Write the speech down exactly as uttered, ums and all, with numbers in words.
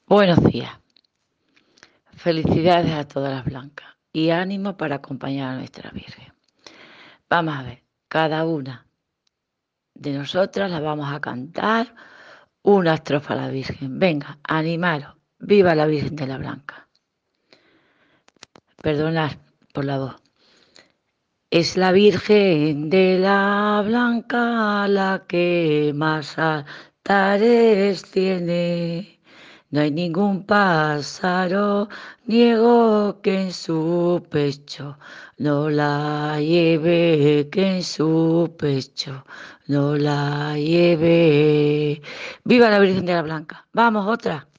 Buenos días, felicidades a todas las blancas y ánimo para acompañar a nuestra Virgen. Vamos a ver, cada una de nosotras la vamos a cantar una estrofa a la Virgen. Venga, animaros, viva la Virgen de la Blanca. Perdonad por la voz. Es la Virgen de la Blanca la que más altares tiene. No hay ningún pájaro niego que en su pecho no la lleve, que en su pecho no la lleve. ¡Viva la Virgen de la Blanca! Vamos, otra.